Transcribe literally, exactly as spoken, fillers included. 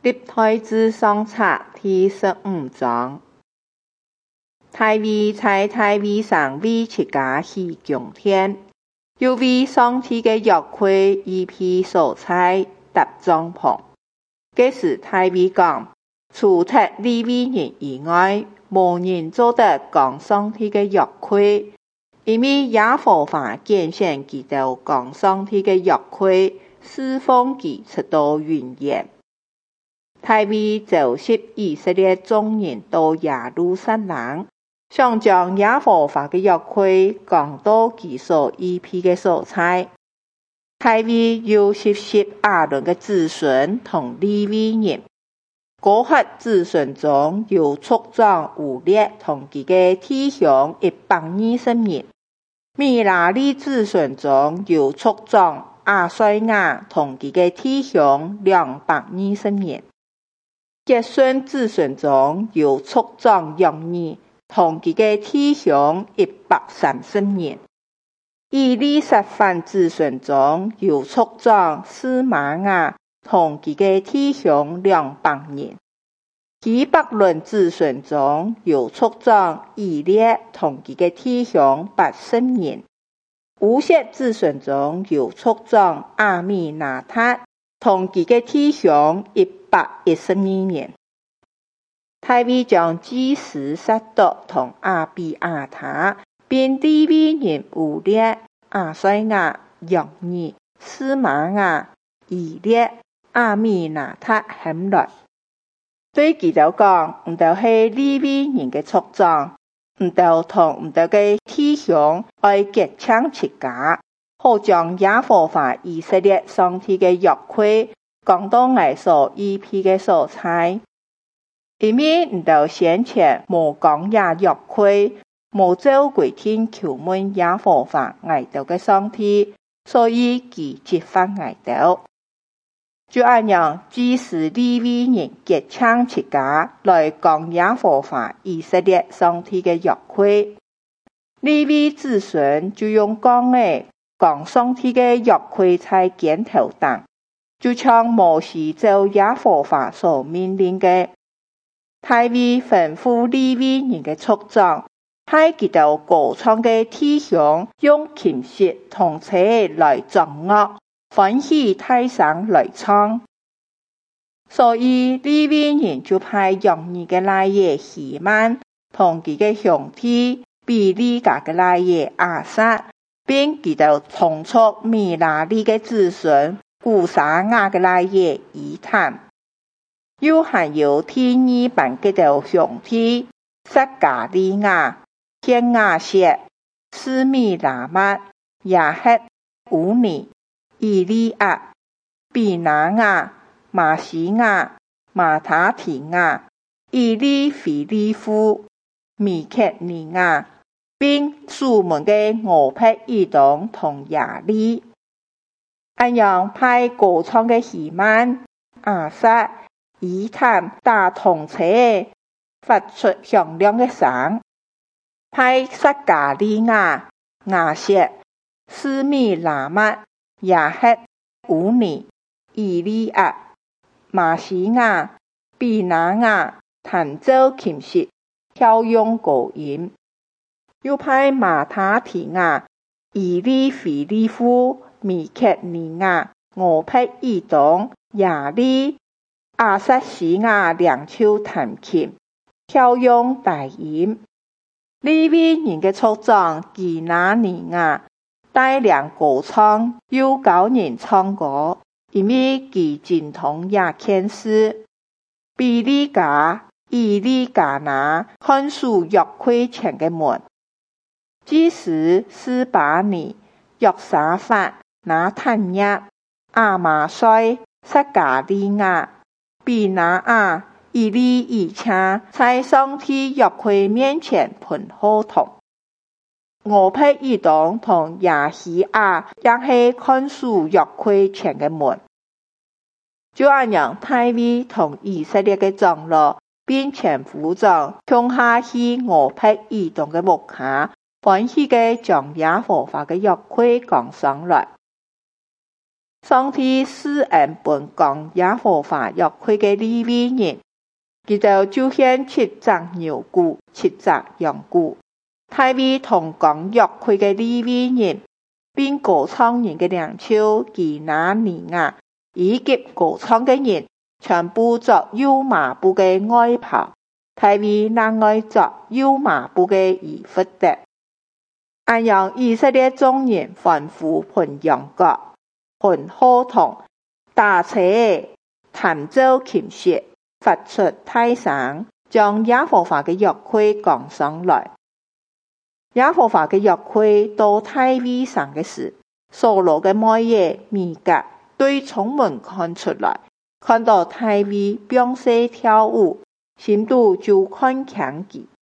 及太子上冊第十五章。大衛在大衛上為自家起宮殿，又為上帝嘅約櫃預備所在搭帳篷。這時大衛講：除脫利未人以外，無人做得扛上帝嘅約櫃，因為耶和華揀選佢哋扛上帝嘅約櫃，侍奉佢直到永遠。大衛召集以色列眾人到耶路撒冷，想將耶和華嘅約櫃扛到佢所預備嘅所在。大衛又集集亞倫嘅子孫同利未人，哥哈子孫中有族長烏列同佢嘅弟兄一百二十人，米拉利子孫中有族長亞賽亞同佢嘅弟兄兩百二十人。結孫子孫中有族長約珥同佢嘅弟兄一百三十人。以利撒範子孫中有族長示瑪雅同佢嘅弟兄兩百人。基伯倫子孫中有族長以列同佢嘅弟兄八十人。烏薛子孫中有族長亞米拿達同佢嘅弟兄一百一十二人。大衛將祭司撒督同亞比亞他，並利未人烏列、亞賽亞、約珥、示瑪雅、以列、亞米拿達喊來，對佢哋講：唔就係利未人嘅族長，唔就同唔就嘅弟兄愛結親戚家，好將耶和華以色列上帝嘅約櫃扛到我所預備嘅所在。因為唔就先前無扛耶約櫃，無照規定求問耶和華我哋嘅上帝，所以佢責罰我哋。就按樣，祭司利未人結親戚家來扛耶和華以色列上帝嘅約櫃，利未子孫就用鋼嘅扛上帝嘅約櫃在肩頭上，就像摩西照耶和華所命令嘅。大衛吩咐利未人嘅族長，派佢哋歌唱嘅弟兄用琴瑟同掣來奏樂，歡喜大聲來唱。所以利未人就派約珥嘅奶爺希曼同佢嘅兄弟比利家嘅奶爺亞薩，並佢哋同族米拉利嘅子孫古撒亞嘅奶爺以坦。又還有第二班嘅條兄弟撒加利亞、天亞薛、示米拉抹、亞赫、烏尼、以利亞、比拿雅、馬西亞、馬他提亞、以利腓利夫、米ket尼亞，並屬門嘅俄弗以東同亞利。按樣派歌唱嘅希曼、亞薩、以坦打銅車，發出響亮嘅聲；派撒加利亞、亞薛、示米拉抹、亞赫、烏尼、以利亞、馬西亞、比拿雅彈奏琴瑟，跳用歌音；又派馬他提亞、以利腓利夫、米ket尼亞、俄弗以東、亞利、亞撒西亞兩手彈琴，跳用大音。利未人嘅族長基拿尼亞帶領歌唱，又教人唱歌，因為佢精通亞漢詩。比利家、以利加拿看守約櫃前嘅門。祭司示巴尼、約沙法、拿坦業、亞瑪帥、撒加利亞、比拿雅、以利以車在上帝約櫃面前噴火筒。俄弗以東同亞希亞也係看守約櫃前嘅門。就按樣，大衛同以色列嘅長老並全副長向下去俄弗以東嘅木下，歡喜嘅將耶和華嘅約櫃扛上來。 上帝施恩本講耶和華約櫃嘅利未人，佢就就獻七隻牛牯、七隻羊牯。大衛同講約櫃嘅利未人，並歌唱人嘅領袖基拿尼亞，以及歌唱嘅人，全部着油麻布嘅外袍。大衛另外着油麻布嘅衣服的。按樣以色列眾人歡呼噴羊角、噴號筒、打車、彈奏琴瑟，發出大聲，將耶和華嘅約櫃扛上來。耶和華嘅約櫃到大衛上嘅時，所羅嘅妹爺米甲對窗門看出來，看到大衛屏息跳舞，心裏就看輕佢。